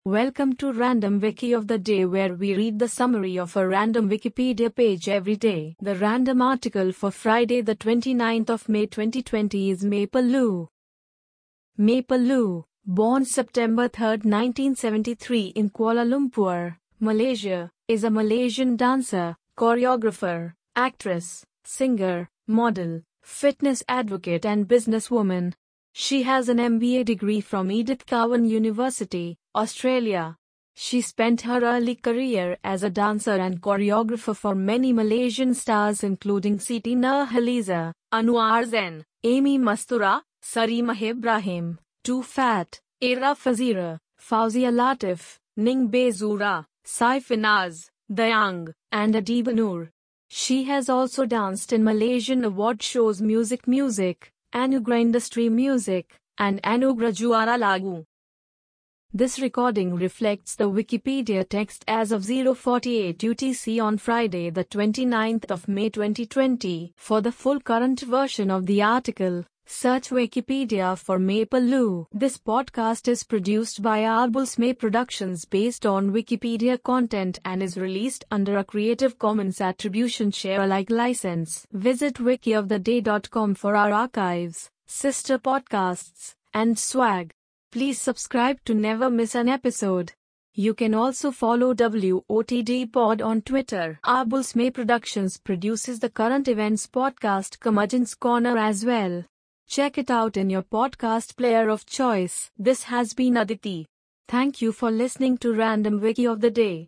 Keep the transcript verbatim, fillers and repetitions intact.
Welcome to Random Wiki of the Day, where we read the summary of a random Wikipedia page every day. The random article for Friday the twenty-ninth of May twenty twenty is Maple Lou. Maple Lou, born September third nineteen seventy-three in Kuala Lumpur, Malaysia, is a Malaysian dancer, choreographer, actress, singer, model, fitness advocate and businesswoman. She has an M B A degree from Edith Cowan University, Australia. She spent her early career as a dancer and choreographer for many Malaysian stars including Siti Nurhaliza, Anwar Zain, Amy Mastura, Sarima Ibrahim, Too Fat, Era Fazira, Fauzia Latif, Ning Bezura, Saifinaz, Dayang, and Adiba Noor. She has also danced in Malaysian award shows Music Music, Anugerah Industry Music, and Anugerah Juara Lagu. This recording reflects the Wikipedia text as of zero forty-eight U T C on Friday the twenty-ninth of May twenty twenty. For the full current version of the article, search Wikipedia for Maple Lou. This podcast is produced by Arbulsme Productions based on Wikipedia content and is released under a Creative Commons Attribution Share Alike license. Visit wiki of the day dot com for our archives, sister podcasts, and swag. Please subscribe to never miss an episode. You can also follow W O T D Pod on Twitter. Arbulsme Productions produces the current events podcast Curmudgeon's Corner as well. Check it out in your podcast player of choice. This has been Aditi. Thank you for listening to Random Wiki of the Day.